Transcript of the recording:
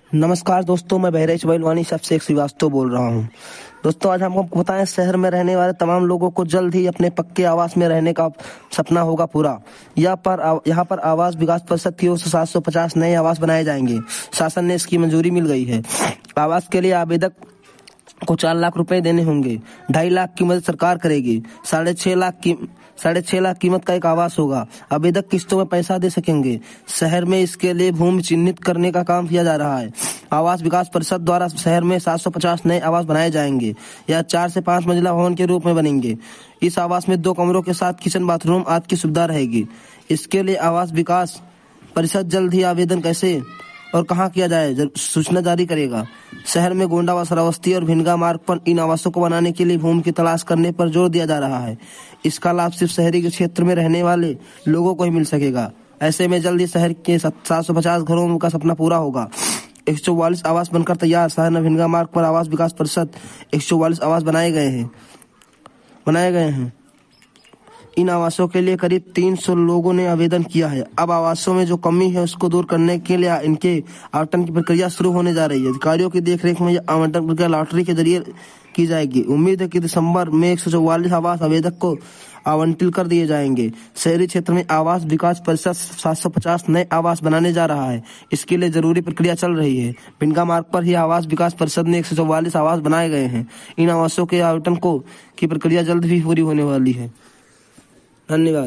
नमस्कार दोस्तों, मैं बहराइच बैलवानी सबसे एक श्रीवास्तव बोल रहा हूं। दोस्तों, आज हम आपको बताएं, शहर में रहने वाले तमाम लोगों को जल्द ही अपने पक्के आवास में रहने का सपना होगा पूरा। यहाँ पर आवास विकास परिषद की ओर से 750 नए आवास बनाए जाएंगे। शासन ने इसकी मंजूरी मिल गई है। आवास के लिए आवेदक को 4 लाख रुपए देने होंगे। 2.5 लाख की मदद सरकार करेगी। 6.5 लाख कीमत का एक आवास होगा। आवेदक किस्तों में पैसा दे सकेंगे। शहर में इसके लिए भूमि चिन्हित करने का काम किया जा रहा है। आवास विकास परिषद द्वारा शहर में 750 नए आवास बनाए जाएंगे। यह 4 से 5 मंजिला भवन के रूप में बनेंगे। इस आवास में 2 कमरों के साथ किचन, बाथरूम आदि की सुविधा रहेगी। इसके लिए आवास विकास परिषद जल्द ही आवेदन कैसे और कहां किया जाए सूचना जारी करेगा। शहर में गोंडा, श्रावस्ती और भिनगा मार्ग पर इन आवासों को बनाने के लिए भूमि की तलाश करने पर जोर दिया जा रहा है। इसका लाभ सिर्फ शहरी के क्षेत्र में रहने वाले लोगों को ही मिल सकेगा। ऐसे में जल्द ही शहर के 750 घरों का सपना पूरा होगा। 144 आवास बनकर तैयार। शहर में भिनगा मार्ग पर आवास विकास परिषद 144 आवास बनाए गए हैं। इन आवासों के लिए करीब 300 लोगों ने आवेदन किया है। अब आवासों में जो कमी है उसको दूर करने के लिए इनके आवंटन की प्रक्रिया शुरू होने जा रही है। अधिकारियों की देखरेख में यह आवंटन प्रक्रिया लॉटरी के जरिए की जाएगी। उम्मीद है कि दिसंबर में 144 आवास आवेदक को आवंटित कर दिए जाएंगे। शहरी क्षेत्र में आवास विकास परिषद 750 नए आवास बनाने जा रहा है। इसके लिए जरूरी प्रक्रिया चल रही है। भिनगा मार्ग पर ही आवास विकास परिषद ने 144 आवास बनाए गए हैं। इन आवासों के आवंटन की प्रक्रिया जल्द ही पूरी होने वाली है। धन्यवाद।